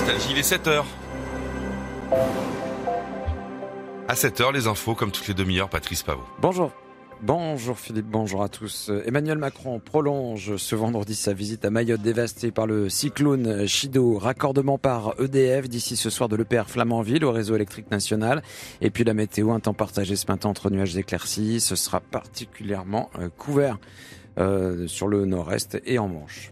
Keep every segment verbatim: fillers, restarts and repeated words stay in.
Nostalgie, il est sept heures. À sept heures, les infos, comme toutes les demi-heures, Patrice Pavot. Bonjour. Bonjour Philippe, bonjour à tous. Emmanuel Macron prolonge ce vendredi sa visite à Mayotte dévastée par le cyclone Chido. Raccordement par E D F d'ici ce soir de l'E P R Flamanville au réseau électrique national. Et puis la météo, un temps partagé ce matin entre nuages éclaircis. Ce sera particulièrement euh, couvert euh, sur le nord-est et en Manche.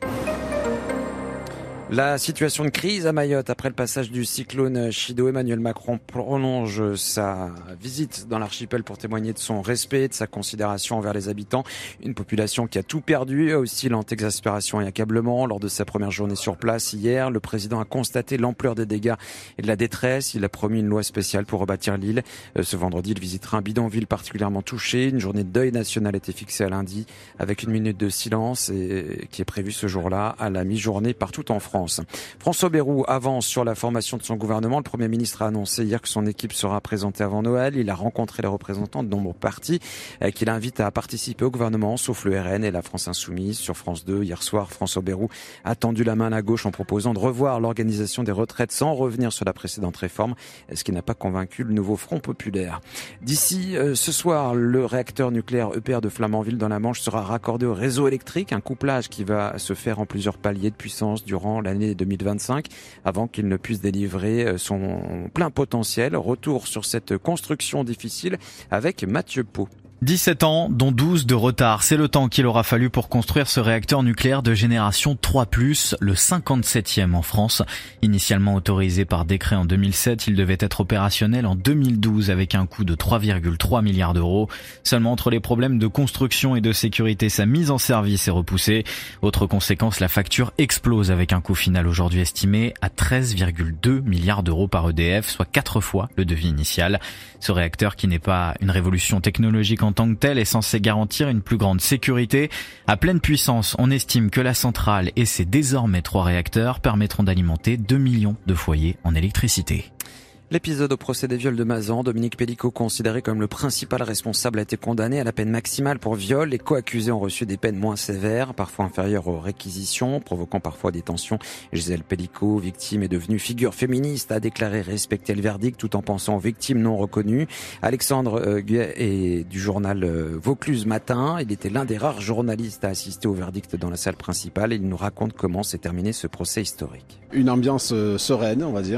La situation de crise à Mayotte après le passage du cyclone Chido. Emmanuel Macron prolonge sa visite dans l'archipel pour témoigner de son respect, de sa considération envers les habitants. Une population qui a tout perdu, oscillante exaspération et accablement. Lors de sa première journée sur place hier, le président a constaté l'ampleur des dégâts et de la détresse. Il a promis une loi spéciale pour rebâtir l'île. Ce vendredi, il visitera un bidonville particulièrement touché. Une journée de deuil national a été fixée à lundi avec une minute de silence et qui est prévue ce jour-là à la mi-journée partout en France. François Bayrou avance sur la formation de son gouvernement. Le Premier ministre a annoncé hier que son équipe sera présentée avant Noël. Il a rencontré les représentants de nombreux partis qu'il invite à participer au gouvernement, sauf le R N et la France Insoumise. Sur France deux, hier soir, François Bayrou a tendu la main à la gauche en proposant de revoir l'organisation des retraites sans revenir sur la précédente réforme, ce qui n'a pas convaincu le nouveau Front populaire. D'ici euh, ce soir, le réacteur nucléaire E P R de Flamanville dans la Manche sera raccordé au réseau électrique, un couplage qui va se faire en plusieurs paliers de puissance durant l'année deux mille vingt-cinq avant qu'il ne puisse délivrer son plein potentiel. Retour sur cette construction difficile avec Mathieu Pau. dix-sept ans, dont douze de retard. C'est le temps qu'il aura fallu pour construire ce réacteur nucléaire de génération trois plus, le cinquante-septième en France. Initialement autorisé par décret en deux mille sept, il devait être opérationnel en deux mille douze avec un coût de trois virgule trois milliards d'euros. Seulement entre les problèmes de construction et de sécurité, sa mise en service est repoussée. Autre conséquence, la facture explose avec un coût final aujourd'hui estimé à treize virgule deux milliards d'euros par E D F, soit quatre fois le devis initial. Ce réacteur, qui n'est pas une révolution technologique en tant que tel, est censé garantir une plus grande sécurité. À pleine puissance, on estime que la centrale et ses désormais trois réacteurs permettront d'alimenter deux millions de foyers en électricité. L'épisode au procès des viols de Mazan, Dominique Pellicot, considéré comme le principal responsable, a été condamné à la peine maximale pour viol. Les co-accusés ont reçu des peines moins sévères, parfois inférieures aux réquisitions, provoquant parfois des tensions. Gisèle Pellicot, victime et devenue figure féministe, a déclaré respecter le verdict tout en pensant aux victimes non reconnues. Alexandre Guet est du journal Vaucluse Matin. Il était l'un des rares journalistes à assister au verdict dans la salle principale. Il nous raconte comment s'est terminé ce procès historique. Une ambiance sereine, on va dire.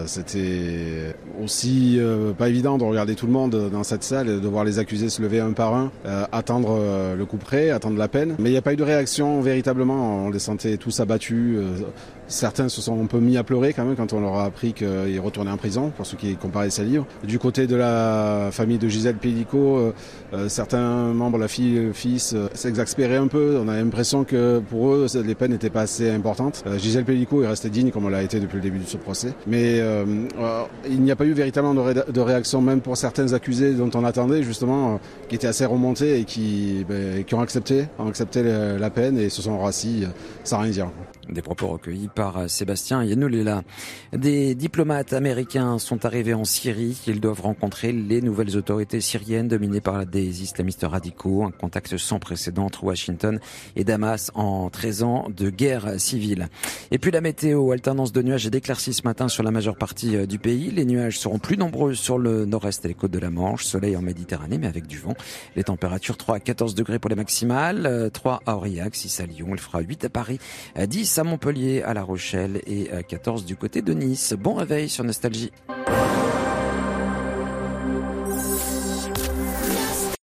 C'était aussi euh, pas évident de regarder tout le monde dans cette salle et de voir les accusés se lever un par un, euh, attendre euh, le couperet, attendre la peine. Mais il n'y a pas eu de réaction véritablement, on les sentait tous abattus. Euh, certains se sont un peu mis à pleurer quand même quand on leur a appris qu'ils retournaient en prison, pour ceux qui comparaissaient à livre. Du côté de la famille de Gisèle Pellicot, euh, euh, certains membres, la fille, le fils, euh, s'exaspéraient un peu. On a l'impression que pour eux, les peines n'étaient pas assez importantes. Euh, Gisèle Pellicot est restée digne comme elle l'a été depuis le début de ce procès. Mais euh, euh, il n'y a pas eu véritablement de, ré- de réaction, même pour certains accusés dont on attendait justement, euh, qui étaient assez remontés et qui, ben, qui ont accepté, ont accepté la, la peine et se sont rassis euh, sans rien dire. Des propos recueillis par Sébastien Yenoulela. Des diplomates américains sont arrivés en Syrie. Ils doivent rencontrer les nouvelles autorités syriennes dominées par des islamistes radicaux. Un contact sans précédent entre Washington et Damas en treize ans de guerre civile. Et puis la météo, alternance de nuages et d'éclaircies ce matin sur la majeure partie du pays. Les nuages seront plus nombreux sur le nord-est et les côtes de la Manche. Soleil en Méditerranée, mais avec du vent. Les températures trois à quatorze degrés pour les maximales. trois à Aurillac, six à Lyon. Il fera huit à Paris, dix à Montpellier, à La Rochelle et quatorze du côté de Nice. Bon réveil sur Nostalgie.